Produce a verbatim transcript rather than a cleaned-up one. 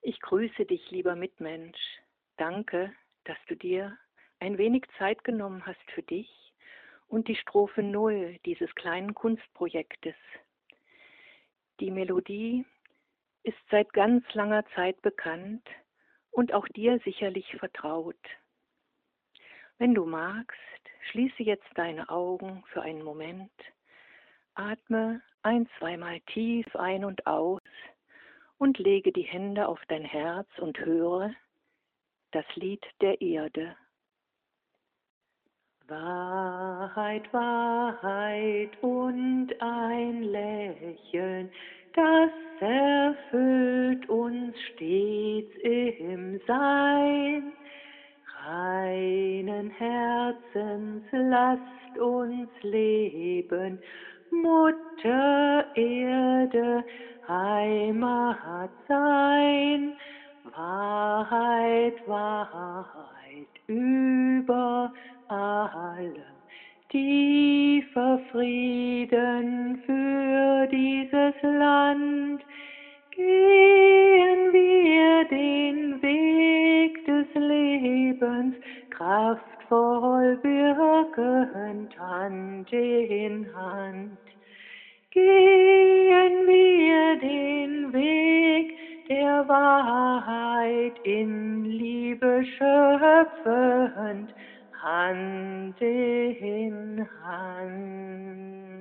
Ich grüße dich, lieber Mitmensch. Danke, dass du dir ein wenig Zeit genommen hast für dich und die Strophe Null dieses kleinen Kunstprojektes. Die Melodie ist seit ganz langer Zeit bekannt und auch dir sicherlich vertraut. Wenn du magst, schließe jetzt deine Augen für einen Moment, atme ein-, zweimal tief ein und aus und lege die Hände auf dein Herz und höre das Lied der Erde. Wahrheit, Wahrheit und ein Lächeln, das erfüllt uns stets im Sein. Reinen Herzens lasst uns leben, Mutter Erde, Heimat sein. Wahrheit, Wahrheit über allem, tiefer Frieden für dieses Land. Gehen wir den Weg des Lebens, kraftvoll wirkend Hand in Hand. Gehen wir den Weg der Wahrheit in Liebe schöpfend, Hand in Hand.